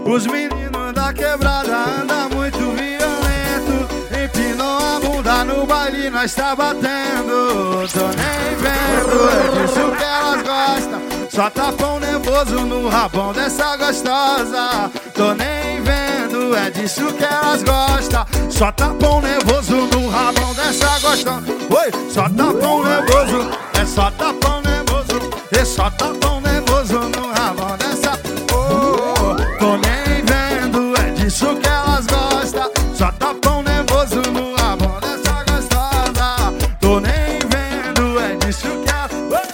Os meninos da quebrada andam muito violento, empinou a bunda no baile, nós tá batendo. Tô nem vendo, é disso que elas gostam. Só tapão nervoso no rabão dessa gostosa. Tô nem vendo, é disso que elas gostam. Só tapão nervoso no rabão dessa gostosa. Oi, só tapão nervoso, é só tapão nervoso, é só tapão nervoso no rabão dessa. Tô nem vendo, é disso que elas gostam. Só tapão nervoso no rabão dessa gostosa. Tô nem vendo, é disso que elas.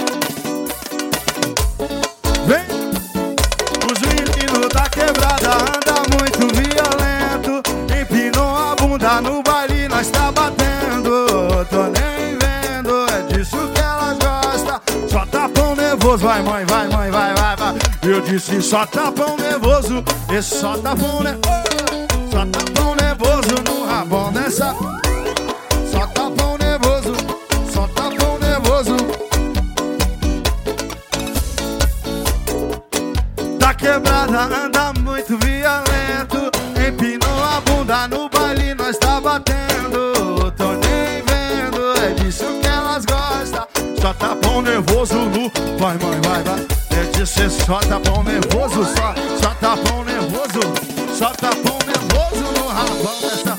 Vem! Os meninos da quebrada andam muito violento, empinou a bunda no baile, nós tá batendo. Tô nem vendo, é disso que elas gostam. Só tapão nervoso, vai mãe, vai mãe, vai, vai, vai. Eu disse só tapão nervoso, esse só tapão nervoso. Só tapão nervoso no rabão dessa. Só tapão nervoso, só tapão nervoso. Da quebrada anda muito violento, empinou a bunda no baile, nós tá batendo. Tô nem vendo, é disso que elas gostam. Só tapão nervoso no. Vai mãe, vai, vai. É disso, só tapão nervoso, só tapão nervoso. Só tapão nervoso no rabão dessa.